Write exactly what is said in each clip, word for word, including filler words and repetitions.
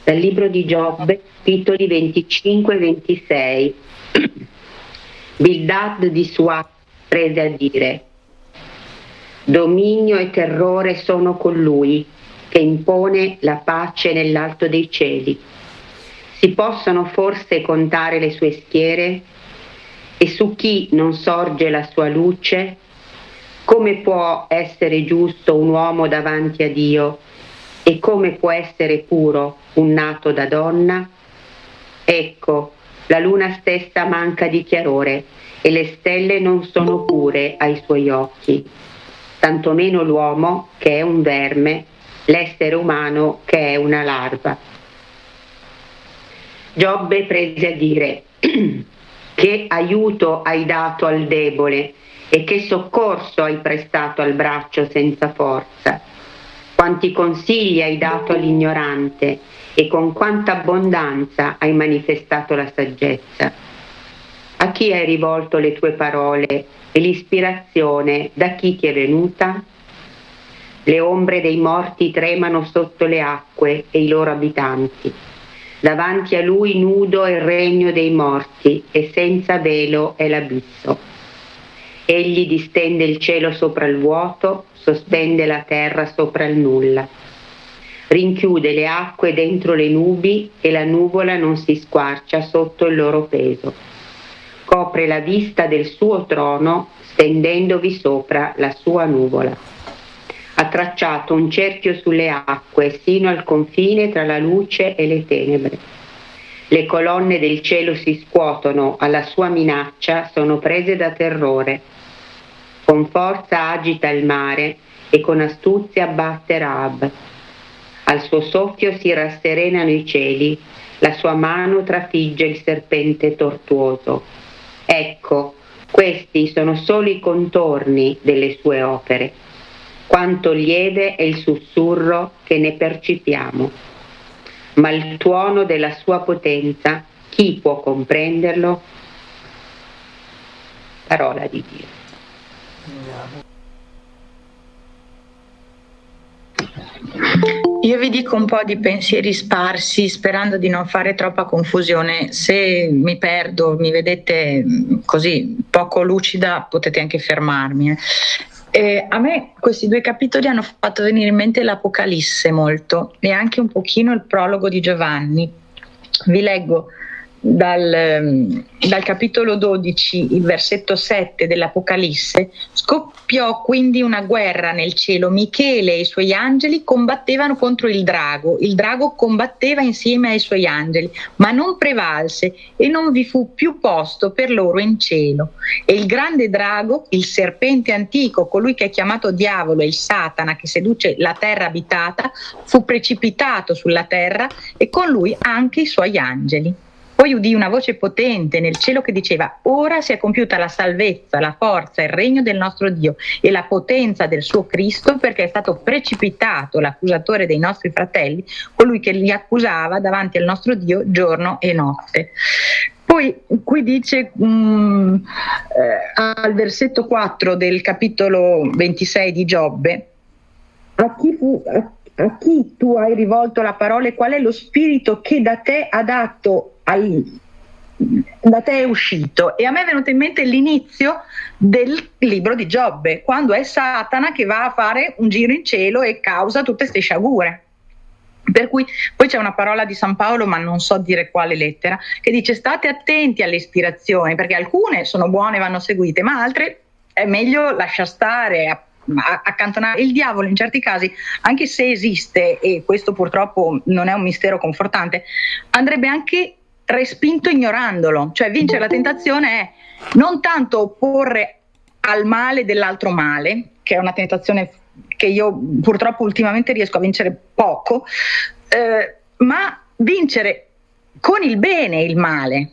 Dal libro di Giobbe, capitoli venticinque e ventisei. Bildad di Suà prese a dire: dominio e terrore sono con lui, che impone la pace nell'alto dei cieli. Si possono forse contare le sue schiere? E su chi non sorge la sua luce? Come può essere giusto un uomo davanti a Dio? E come può essere puro un nato da donna? Ecco, la luna stessa manca di chiarore e le stelle non sono pure ai suoi occhi. Tantomeno l'uomo, che è un verme, l'essere umano, che è una larva. Giobbe prese a dire: che aiuto hai dato al debole e che soccorso hai prestato al braccio senza forza. Quanti consigli hai dato all'ignorante e con quanta abbondanza hai manifestato la saggezza. A chi hai rivolto le tue parole e l'ispirazione da chi ti è venuta? Le ombre dei morti tremano sotto le acque e i loro abitanti. Davanti a lui nudo è il regno dei morti e senza velo è l'abisso. Egli distende il cielo sopra il vuoto, sospende la terra sopra il nulla. Rinchiude le acque dentro le nubi e la nuvola non si squarcia sotto il loro peso. Copre la vista del suo trono, stendendovi sopra la sua nuvola. Ha tracciato un cerchio sulle acque sino al confine tra la luce e le tenebre. Le colonne del cielo si scuotono alla sua minaccia, sono prese da terrore. Con forza agita il mare e con astuzia abbatte Rahab. Al suo soffio si rasserenano i cieli, la sua mano trafigge il serpente tortuoso. Ecco, questi sono solo i contorni delle sue opere. Quanto lieve è il sussurro che ne percepiamo. Ma il tuono della sua potenza, chi può comprenderlo? Parola di Dio. Io vi dico un po' di pensieri sparsi, sperando di non fare troppa confusione. Se mi perdo, mi vedete così poco lucida, potete anche fermarmi. Eh. Eh, a me questi due capitoli hanno fatto venire in mente l'Apocalisse molto e anche un pochino il prologo di Giovanni. Vi leggo dal, dal capitolo dodici, il versetto sette dell'Apocalisse. Scoppiò quindi una guerra nel cielo. Michele e i suoi angeli combattevano contro il drago. Il drago combatteva insieme ai suoi angeli, ma non prevalse e non vi fu più posto per loro in cielo. E il grande drago, il serpente antico, colui che è chiamato diavolo e il Satana, che seduce la terra abitata, fu precipitato sulla terra e con lui anche i suoi angeli. Poi udì una voce potente nel cielo che diceva: ora si è compiuta la salvezza, la forza, il regno del nostro Dio e la potenza del suo Cristo, perché è stato precipitato l'accusatore dei nostri fratelli, colui che li accusava davanti al nostro Dio giorno e notte. Poi qui dice um, eh, al versetto quattro del capitolo ventisei di Giobbe: a chi fu... A A chi tu hai rivolto la parola e qual è lo spirito che da te ha dato, al, da te è uscito? E a me è venuto in mente l'inizio del libro di Giobbe, quando è Satana che va a fare un giro in cielo e causa tutte queste sciagure. Per cui poi c'è una parola di San Paolo, ma non so dire quale lettera, che dice: state attenti alle ispirazioni, perché alcune sono buone e vanno seguite, ma altre è meglio lasciar stare, accantonare. Il diavolo in certi casi, anche se esiste, e questo purtroppo non è un mistero confortante, andrebbe anche respinto ignorandolo. Cioè vincere la tentazione è non tanto opporre al male dell'altro male, che è una tentazione che io purtroppo ultimamente riesco a vincere poco, eh, ma vincere con il bene il male.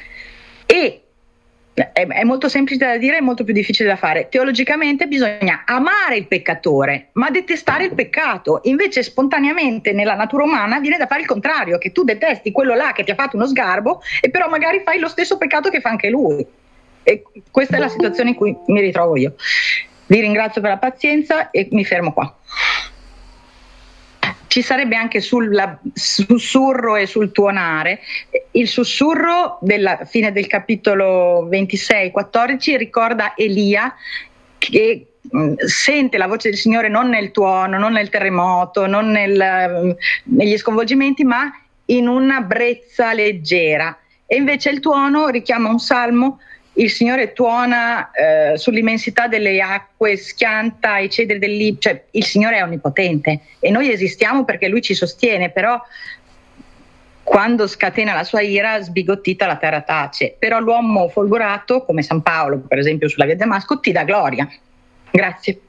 E è molto semplice da dire, è molto più difficile da fare. Teologicamente bisogna amare il peccatore, ma detestare il peccato. Invece spontaneamente nella natura umana viene da fare il contrario, che tu detesti quello là che ti ha fatto uno sgarbo e però magari fai lo stesso peccato che fa anche lui. E questa è la situazione in cui mi ritrovo io. Vi ringrazio per la pazienza e mi fermo qua. Ci ci sarebbe anche sul la, sussurro e sul tuonare. Il sussurro della fine del capitolo ventisei quattordici ricorda Elia che mh, sente la voce del Signore non nel tuono, non nel terremoto, non nel, mh, negli sconvolgimenti, ma in una brezza leggera. E invece il tuono richiama un salmo: il Signore tuona eh, sull'immensità delle acque, schianta i cedri del Libano. Cioè, il Signore è onnipotente e noi esistiamo perché Lui ci sostiene, però quando scatena la sua ira, sbigottita la terra tace. Però l'uomo folgorato, come San Paolo, per esempio sulla via di Damasco, ti dà gloria. Grazie.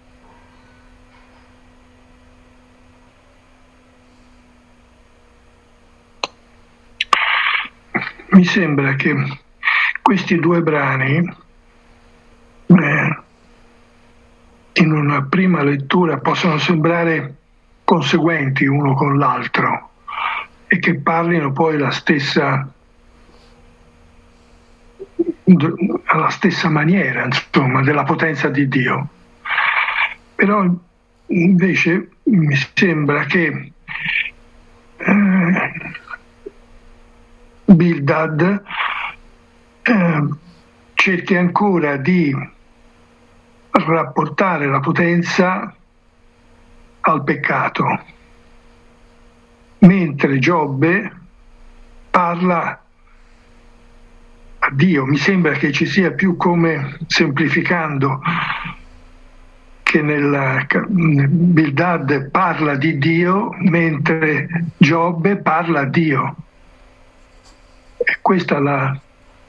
Mi sembra che questi due brani, eh, in una prima lettura, possono sembrare conseguenti uno con l'altro e che parlino poi la stessa, alla stessa maniera, insomma, della potenza di Dio. Però invece mi sembra che eh, Bildad Eh, cerchi ancora di rapportare la potenza al peccato, mentre Giobbe parla a Dio. Mi sembra che ci sia più, come semplificando, che nel Bildad parla di Dio mentre Giobbe parla a Dio. E questa la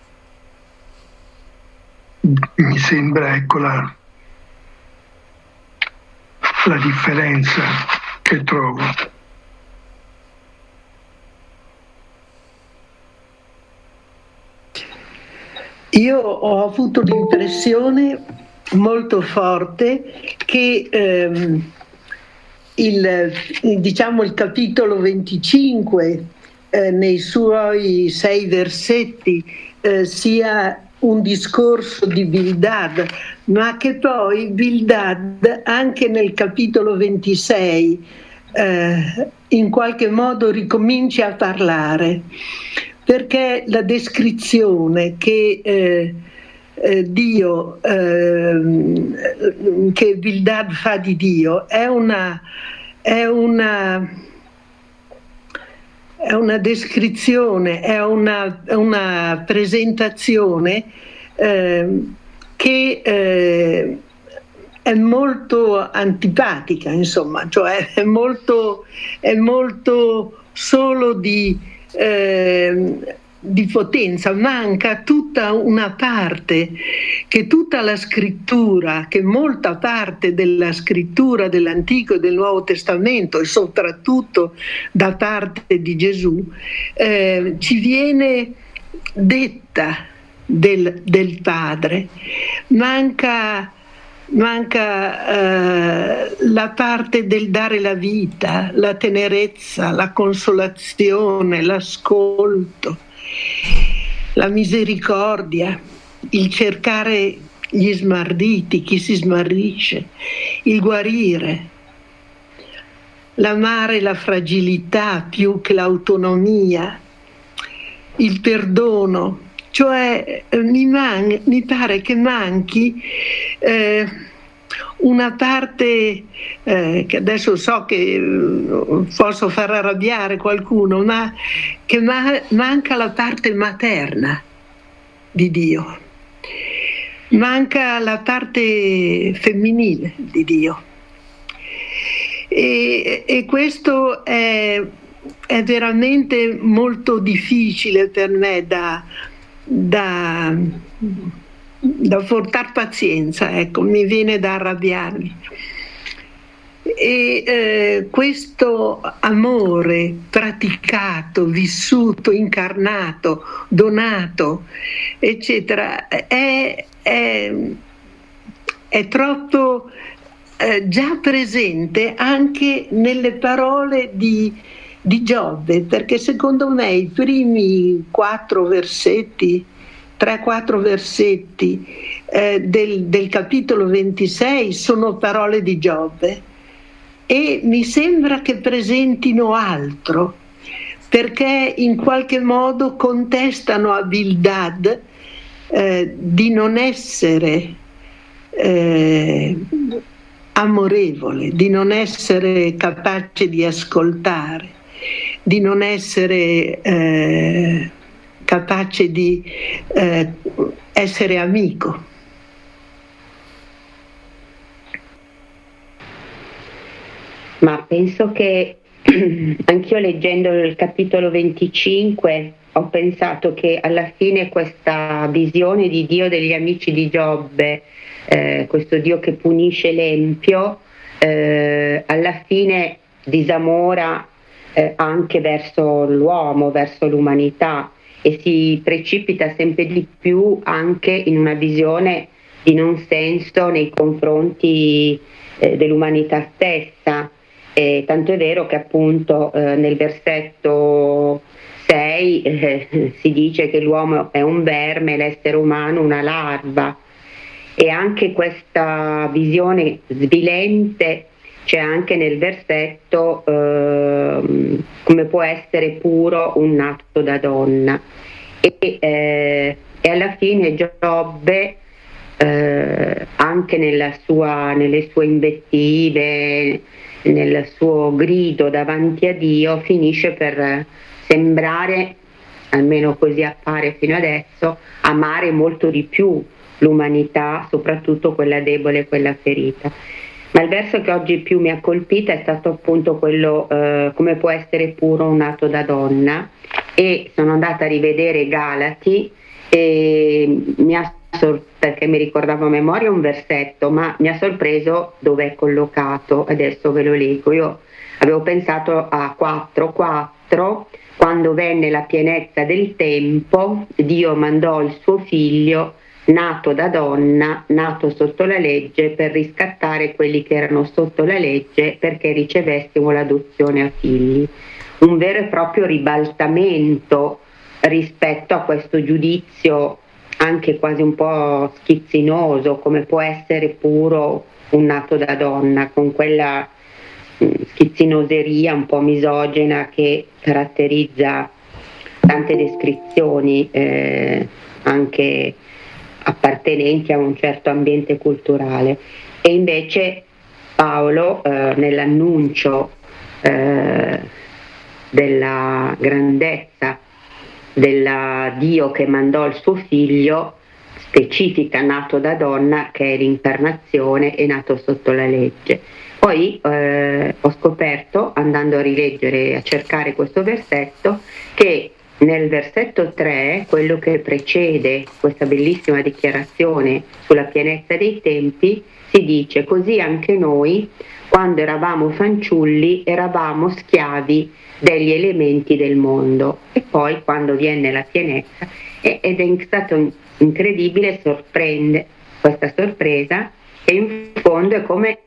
mi sembra, ecco, la, la differenza che trovo. Io ho avuto l'impressione molto forte che ehm, il, diciamo, il capitolo venticinque eh, nei suoi sei versetti eh, sia un discorso di Bildad, ma che poi Bildad anche nel capitolo ventisei eh, in qualche modo ricomincia a parlare, perché la descrizione che eh, eh, Dio eh, che Bildad fa di Dio è una è una È una descrizione, è una, una presentazione eh, che eh, è molto antipatica, insomma, cioè è molto, è molto solo di, eh, di potenza. Manca tutta una parte, che tutta la scrittura, che molta parte della scrittura dell'Antico e del Nuovo Testamento, e soprattutto da parte di Gesù, eh, ci viene detta del, del Padre. Manca, manca eh, la parte del dare la vita, la tenerezza, la consolazione, l'ascolto, la misericordia, il cercare gli smarriti, chi si smarrisce, il guarire, l'amare la fragilità più che l'autonomia, il perdono. Cioè mi, man- mi pare che manchi eh, una parte eh, che adesso so che eh, posso far arrabbiare qualcuno, ma che ma- manca la parte materna di Dio, manca la parte femminile di Dio, e, e questo è, è veramente molto difficile per me da, da, da portar pazienza, ecco, mi viene da arrabbiarmi. E eh, questo amore praticato, vissuto, incarnato, donato, eccetera, è, è, è troppo eh, già presente anche nelle parole di, di Giobbe, perché secondo me i primi quattro versetti, tre quattro versetti eh, del, del capitolo ventisei sono parole di Giobbe. e mi sembra che presentino altro, perché in qualche modo contestano a Bildad eh, di non essere eh, amorevole, di non essere capace di ascoltare, di non essere eh, capace di eh, essere amico. Ma penso che anch'io, leggendo il capitolo venticinque, ho pensato che alla fine questa visione di Dio degli amici di Giobbe, eh, questo Dio che punisce l'empio, eh, alla fine disamora eh, anche verso l'uomo, verso l'umanità, e si precipita sempre di più anche in una visione di non senso nei confronti eh, dell'umanità stessa. E tanto è vero che appunto eh, nel versetto sei eh, si dice che l'uomo è un verme, l'essere umano una larva, e anche questa visione svilente c'è anche nel versetto eh, come può essere puro un nato da donna, e, eh, e alla fine Giobbe eh, anche nella sua, nelle sue invettive, nel suo grido davanti a Dio, finisce per sembrare, almeno così appare fino adesso, amare molto di più l'umanità, soprattutto quella debole, quella ferita. Ma il verso che oggi più mi ha colpita è stato appunto quello eh, come può essere puro un nato da donna, e sono andata a rivedere Galati e mi ha sorpreso, perché mi ricordavo a memoria un versetto, ma mi ha sorpreso dove è collocato. Adesso ve lo leggo. Io avevo pensato a quattro quattro, quando venne la pienezza del tempo, Dio mandò il suo figlio, nato da donna, nato sotto la legge, per riscattare quelli che erano sotto la legge, perché ricevessimo l'adozione a figli. Un vero e proprio ribaltamento rispetto a questo giudizio anche quasi un po' schizzinoso, come può essere puro un nato da donna, con quella schizzinoseria un po' misogena che caratterizza tante descrizioni eh, anche appartenenti a un certo ambiente culturale. E invece Paolo eh, nell'annuncio eh, della grandezza del Dio che mandò il suo figlio, specifica nato da donna, che è l'incarnazione, è nato sotto la legge. Poi eh, ho scoperto, andando a rileggere e a cercare questo versetto, che nel versetto tre, quello che precede questa bellissima dichiarazione sulla pienezza dei tempi, si dice: così anche noi, quando eravamo fanciulli, eravamo schiavi degli elementi del mondo. E poi quando viene la pienezza, ed è stato incredibile, sorprende questa sorpresa, che in fondo è come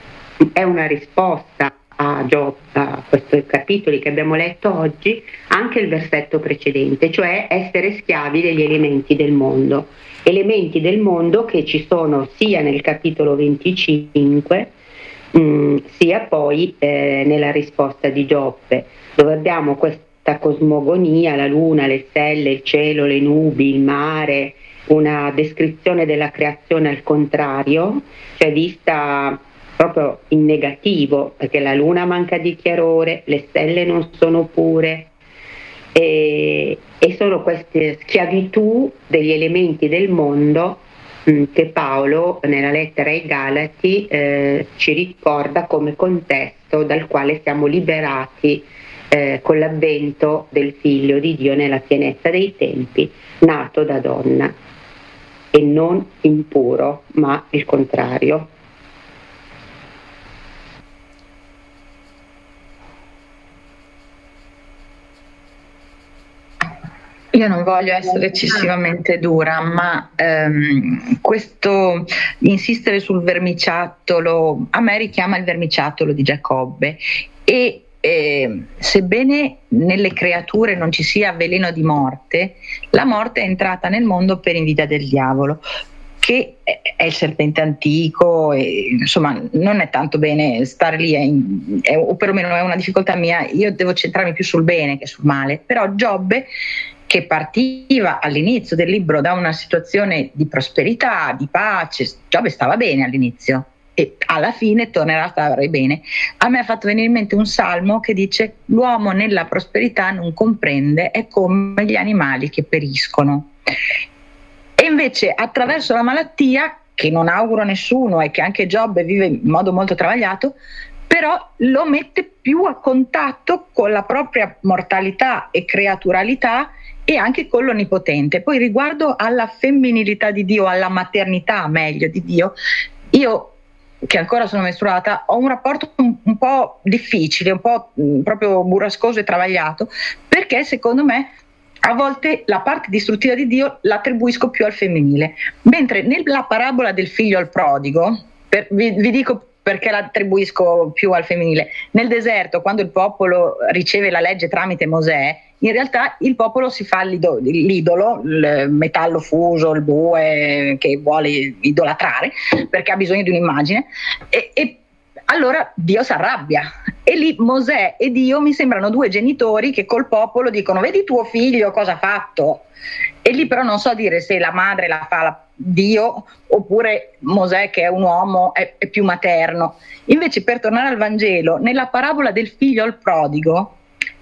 è una risposta a Giobbe, a questi capitoli che abbiamo letto oggi, anche il versetto precedente, cioè essere schiavi degli elementi del mondo, elementi del mondo che ci sono sia nel capitolo venticinque mh, sia poi eh, nella risposta di Giobbe, dove abbiamo questa cosmogonia, la luna, le stelle, il cielo, le nubi, il mare, una descrizione della creazione al contrario, cioè vista proprio in negativo, perché la luna manca di chiarore, le stelle non sono pure, e, e sono queste schiavitù degli elementi del mondo mh, che Paolo nella lettera ai Galati eh, ci ricorda come contesto dal quale siamo liberati eh, con l'avvento del Figlio di Dio nella pienezza dei tempi, nato da donna, e non impuro, ma il contrario. Io non voglio essere eccessivamente dura, ma ehm, questo insistere sul vermiciattolo a me richiama il vermiciattolo di Giacobbe, e eh, sebbene nelle creature non ci sia veleno di morte, la morte è entrata nel mondo per invidia del diavolo. che è il serpente antico, e, insomma non è tanto bene stare lì, è, è, o perlomeno è una difficoltà mia, io devo centrarmi più sul bene che sul male. Però Giobbe, che partiva all'inizio del libro da una situazione di prosperità, di pace, Giobbe stava bene all'inizio e alla fine tornerà a stare bene. A me ha fatto venire in mente un salmo che dice: l'uomo nella prosperità non comprende, è come gli animali che periscono. E invece attraverso la malattia, che non auguro a nessuno e che anche Giobbe vive in modo molto travagliato, però lo mette più a contatto con la propria mortalità e creaturalità e anche con l'Onnipotente. Poi riguardo alla femminilità di Dio, alla maternità meglio di Dio, io che ancora sono mestruata ho un rapporto un, un po' difficile, un po' mh, proprio burrascoso e travagliato, perché secondo me a volte la parte distruttiva di Dio l'attribuisco più al femminile, mentre nella parabola del figlio al prodigo, per, vi, vi dico perché l'attribuisco più al femminile. Nel deserto, quando il popolo riceve la legge tramite Mosè, in realtà il popolo si fa l'idolo, l'idolo, il metallo fuso, il bue che vuole idolatrare perché ha bisogno di un'immagine, e, e allora Dio si arrabbia. E lì Mosè e Dio mi sembrano due genitori che col popolo dicono: vedi tuo figlio cosa ha fatto. E lì però non so dire se la madre la fa la Dio oppure Mosè, che è un uomo, è, è più materno. Invece, per tornare al Vangelo, nella parabola del figlio al prodigo,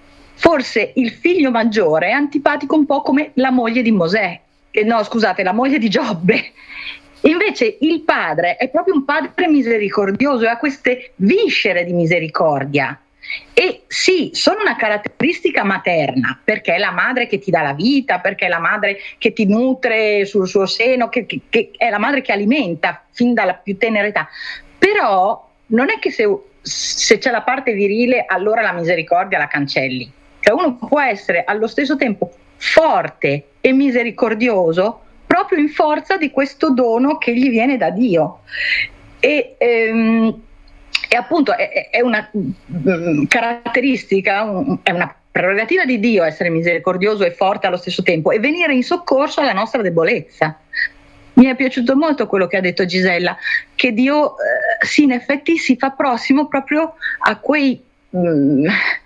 forse il figlio maggiore è antipatico un po' come la moglie di Mosè, eh, no scusate, la moglie di Giobbe. Invece il padre è proprio un padre misericordioso e ha queste viscere di misericordia. E sì, sono una caratteristica materna, perché è la madre che ti dà la vita, perché è la madre che ti nutre sul suo seno, che, che, che è la madre che alimenta fin dalla più tenera età. Però non è che se, se c'è la parte virile allora la misericordia la cancelli. Cioè uno può essere allo stesso tempo forte e misericordioso proprio in forza di questo dono che gli viene da Dio. E, ehm, e appunto è, è una um, caratteristica, un, è una prerogativa di Dio essere misericordioso e forte allo stesso tempo e venire in soccorso alla nostra debolezza. Mi è piaciuto molto quello che ha detto Gisella, che Dio eh, sì, in effetti si fa prossimo proprio a quei um,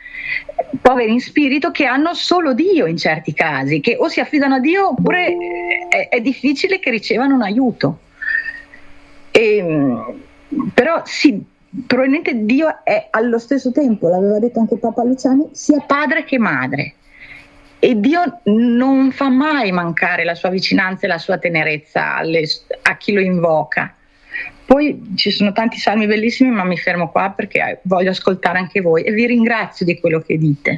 poveri in spirito che hanno solo Dio in certi casi, che o si affidano a Dio oppure è, è difficile che ricevano un aiuto. E, però sì, probabilmente Dio è allo stesso tempo, l'aveva detto anche Papa Luciani, sia padre che madre, e Dio non fa mai mancare la sua vicinanza e la sua tenerezza alle, a chi lo invoca. Poi ci sono tanti salmi bellissimi, ma mi fermo qua perché voglio ascoltare anche voi e vi ringrazio di quello che dite.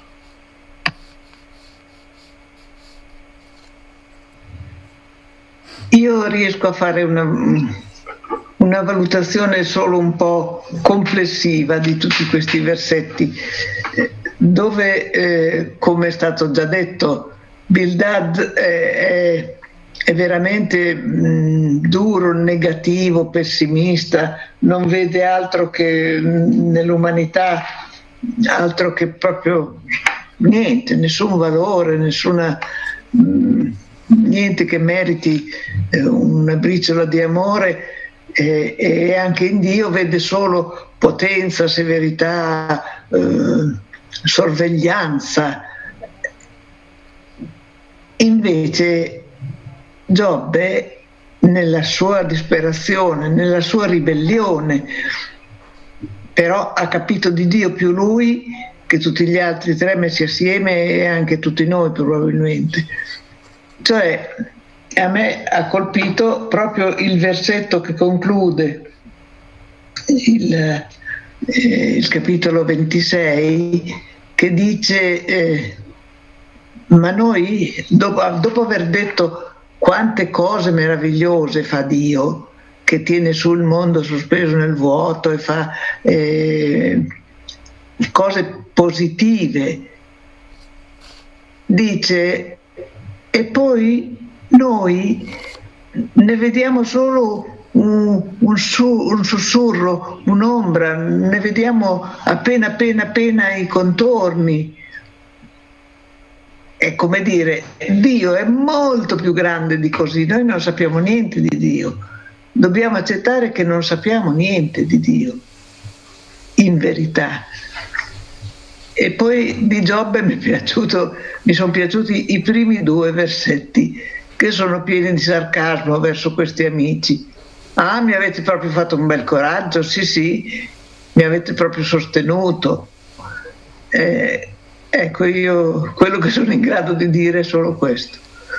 Io riesco a fare una, una valutazione solo un po' complessiva di tutti questi versetti, dove, eh, come è stato già detto, Bildad è, è veramente mh, duro, negativo, pessimista, non vede altro che mh, nell'umanità, altro che proprio niente, nessun valore, nessuna... Mh, niente che meriti eh, una briciola di amore, eh, e anche in Dio vede solo potenza, severità, eh, sorveglianza. Invece Giobbe, nella sua disperazione, nella sua ribellione, però ha capito di Dio più lui che tutti gli altri tre messi assieme e anche tutti noi probabilmente. Cioè, a me ha colpito proprio il versetto che conclude il, eh, il capitolo ventisei, che dice eh, ma noi, dopo, dopo aver detto quante cose meravigliose fa Dio, che tiene su il mondo sospeso nel vuoto e fa eh, cose positive, dice: e poi noi ne vediamo solo un, un, su, un sussurro, un'ombra, ne vediamo appena appena appena i contorni. è come dire, Dio è molto più grande di così, noi non sappiamo niente di Dio, dobbiamo accettare che non sappiamo niente di Dio, in verità. E poi di Giobbe mi è piaciuto, mi sono piaciuti i primi due versetti, che sono pieni di sarcasmo verso questi amici. Ah, mi avete proprio fatto un bel coraggio, sì sì, mi avete proprio sostenuto. Eh, ecco, io quello che sono in grado di dire è solo questo.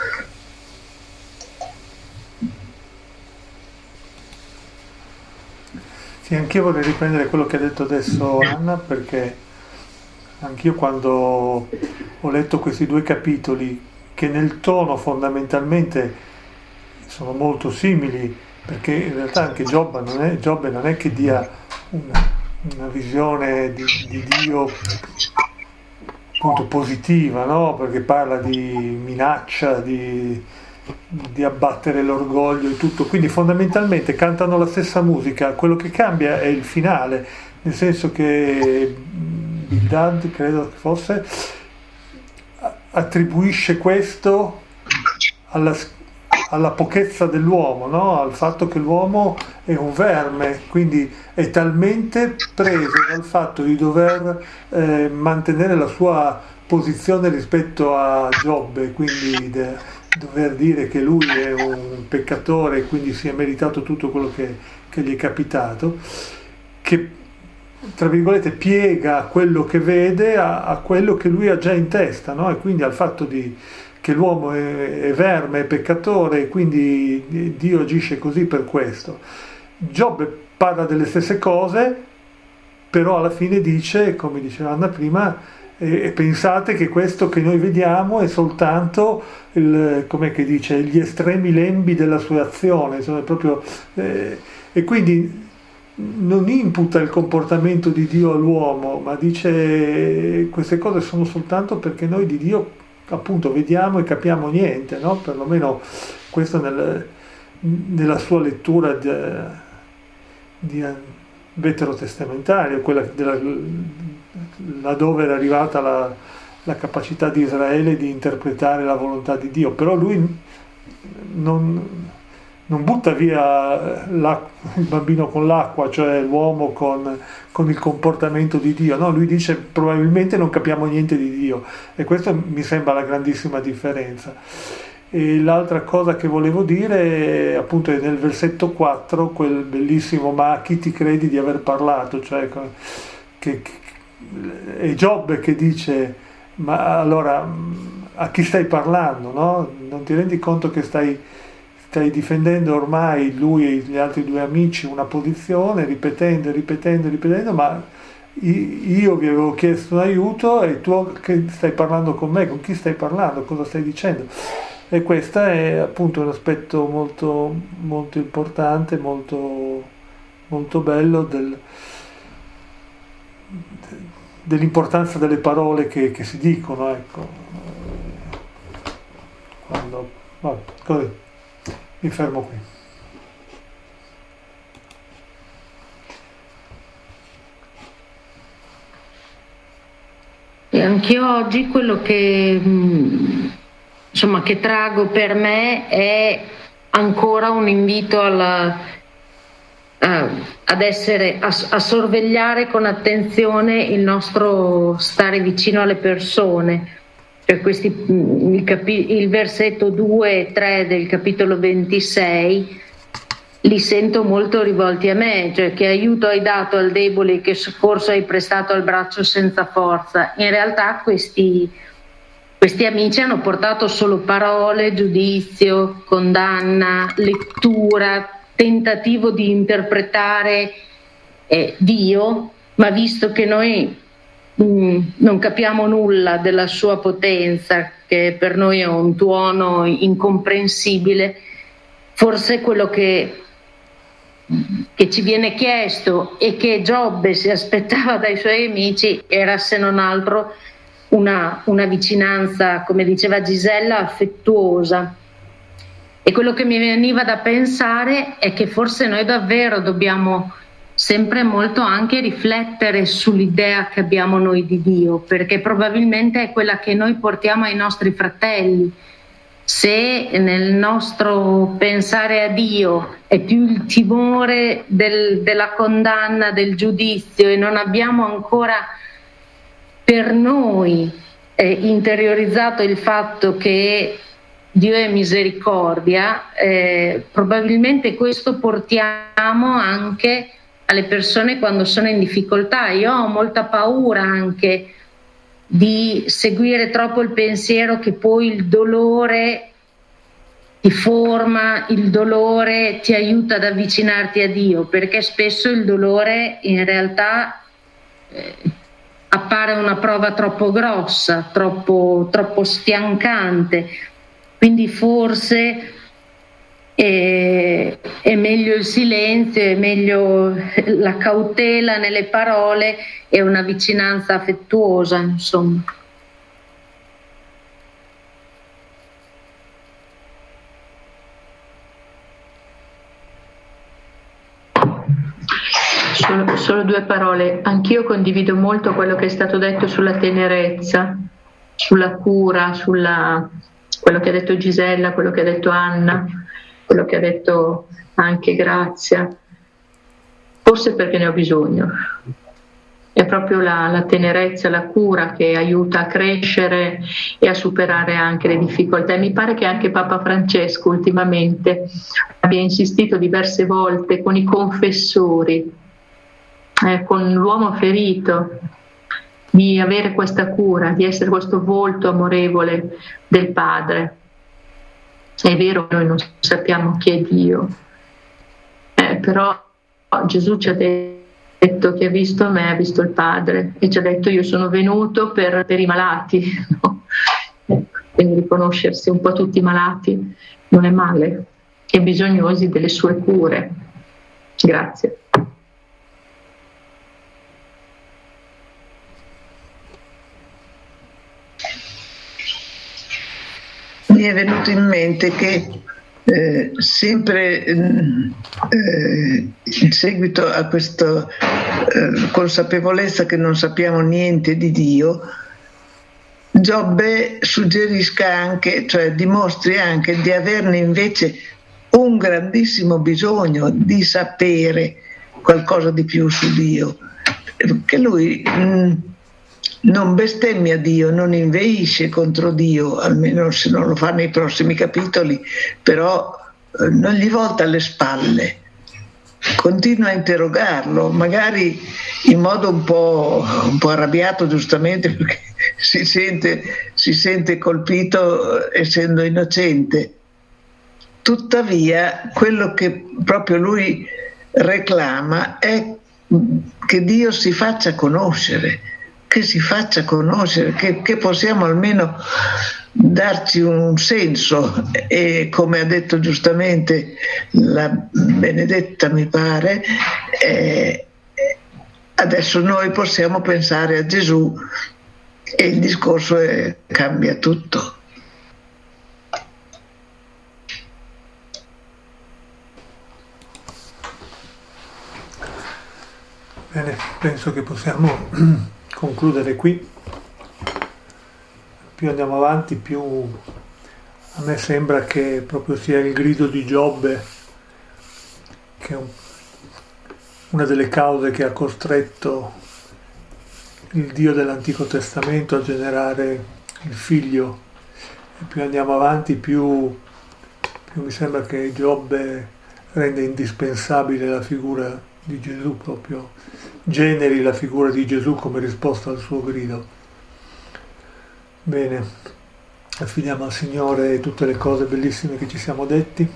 Sì, anch'io vorrei riprendere quello che ha detto adesso Anna, perché anch'io quando ho letto questi due capitoli, che nel tono fondamentalmente sono molto simili, perché in realtà anche Giobbe non è, Giobbe non è che dia una, una visione di, di Dio appunto positiva, no? Perché parla di minaccia, di, di abbattere l'orgoglio e tutto, quindi fondamentalmente cantano la stessa musica, quello che cambia è il finale, nel senso che Bildad, credo che fosse, attribuisce questo alla, alla pochezza dell'uomo, no? Al fatto che l'uomo è un verme, quindi è talmente preso dal fatto di dover eh, mantenere la sua posizione rispetto a Giobbe, quindi de, dover dire che lui è un peccatore e quindi si è meritato tutto quello che, che gli è capitato, che tra virgolette piega quello che vede a, a quello che lui ha già in testa, no? E quindi al fatto di, che l'uomo è, è verme, è peccatore, e quindi Dio agisce così per questo. Giobbe parla delle stesse cose, però alla fine dice, come diceva Anna prima, e, e pensate che questo che noi vediamo è soltanto il, com'è che dice, gli estremi lembi della sua azione, sono proprio, eh, e quindi non imputa il comportamento di Dio all'uomo, ma dice queste cose sono soltanto perché noi di Dio appunto vediamo e capiamo niente, no? Perlomeno questo nel, nella sua lettura di, di veterotestamentaria, quella della, laddove era arrivata la, la capacità di Israele di interpretare la volontà di Dio, però lui non non butta via il bambino con l'acqua, cioè l'uomo con, con il comportamento di Dio, no? Lui dice probabilmente non capiamo niente di Dio, e questo mi sembra la grandissima differenza. E l'altra cosa che volevo dire è, appunto, è nel versetto quattro, quel bellissimo "ma a chi ti credi di aver parlato", cioè che, che è Giobbe che dice ma allora a chi stai parlando, no? Non ti rendi conto che stai stai difendendo ormai, lui e gli altri due amici, una posizione, ripetendo, ripetendo, ripetendo, ma io vi avevo chiesto un aiuto e tu che stai parlando con me, con chi stai parlando, cosa stai dicendo? E questo è appunto un aspetto molto, molto importante, molto, molto bello del, dell'importanza delle parole che, che si dicono, ecco. Quando, vabbè, così. Mi fermo qui. E anch'io oggi quello che, insomma, che trago per me è ancora un invito alla, a, ad essere, a, a sorvegliare con attenzione il nostro stare vicino alle persone. Cioè questi, il, capi, il versetto due e tre del capitolo ventisei li sento molto rivolti a me, cioè che aiuto hai dato al debole, che soccorso hai prestato al braccio senza forza. In realtà questi, questi amici hanno portato solo parole, giudizio, condanna, lettura, tentativo di interpretare eh, Dio, ma visto che noi non capiamo nulla della sua potenza, che per noi è un tuono incomprensibile, forse quello che, che ci viene chiesto e che Giobbe si aspettava dai suoi amici era, se non altro, una, una vicinanza, come diceva Gisella, affettuosa. E quello che mi veniva da pensare è che forse noi davvero dobbiamo sempre molto anche riflettere sull'idea che abbiamo noi di Dio, perché probabilmente è quella che noi portiamo ai nostri fratelli. Se nel nostro pensare a Dio è più il timore del, della condanna, del giudizio, e non abbiamo ancora per noi eh, interiorizzato il fatto che Dio è misericordia, eh, probabilmente questo portiamo anche alle persone quando sono in difficoltà. Io ho molta paura anche di seguire troppo il pensiero che poi il dolore ti forma, il dolore ti aiuta ad avvicinarti a Dio, perché spesso il dolore in realtà eh, appare una prova troppo grossa, troppo, troppo stiancante, quindi forse è, è meglio il silenzio, è meglio la cautela nelle parole e una vicinanza affettuosa, insomma. Solo, solo due parole. Anch'io condivido molto quello che è stato detto sulla tenerezza, sulla cura, sulla, quello che ha detto Gisella, quello che ha detto Anna, quello che ha detto anche Grazia. Forse perché ne ho bisogno. È proprio la, la tenerezza, la cura che aiuta a crescere e a superare anche le difficoltà. E mi pare che anche Papa Francesco ultimamente abbia insistito diverse volte con i confessori, eh, con l'uomo ferito, di avere questa cura, di essere questo volto amorevole del Padre. È vero, noi non sappiamo chi è Dio, eh, però Gesù ci ha detto che ha visto me, ha visto il Padre, e ci ha detto io sono venuto per, per i malati, no? Ecco, quindi riconoscersi un po' tutti malati non è male, e bisognosi delle sue cure. Grazie. Mi è venuto in mente che eh, sempre eh, in seguito a questa eh, consapevolezza che non sappiamo niente di Dio, Giobbe suggerisca anche, cioè dimostri anche di averne invece un grandissimo bisogno di sapere qualcosa di più su Dio, che lui mh, non bestemmia Dio, non inveisce contro Dio, almeno se non lo fa nei prossimi capitoli, però eh, non gli volta le spalle, continua a interrogarlo, magari in modo un po', un po' arrabbiato, giustamente, perché si sente, si sente colpito essendo innocente. Tuttavia, quello che proprio lui reclama è che Dio si faccia conoscere, che si faccia conoscere, che, che possiamo almeno darci un senso, e come ha detto giustamente la Benedetta, mi pare, eh, adesso noi possiamo pensare a Gesù e il discorso è, cambia tutto. Bene, penso che possiamo concludere qui. Più andiamo avanti, più a me sembra che proprio sia il grido di Giobbe che è un, una delle cause che ha costretto il Dio dell'Antico Testamento a generare il figlio. E più andiamo avanti, più, più mi sembra che Giobbe rende indispensabile la figura di Gesù, proprio generi la figura di Gesù come risposta al suo grido. Bene, affidiamo al Signore tutte le cose bellissime che ci siamo detti.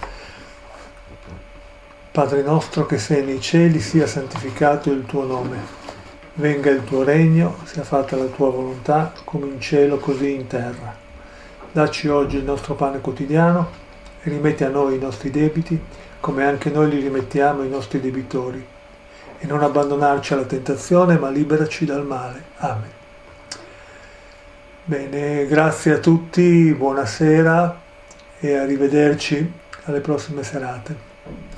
Padre nostro che sei nei cieli, sia santificato il tuo nome, venga il tuo regno, sia fatta la tua volontà, come in cielo così in terra. Dacci oggi il nostro pane quotidiano e rimetti a noi i nostri debiti, come anche noi li rimettiamo ai nostri debitori. E non abbandonarci alla tentazione, ma liberaci dal male. Amen. Bene, grazie a tutti, buonasera e arrivederci alle prossime serate.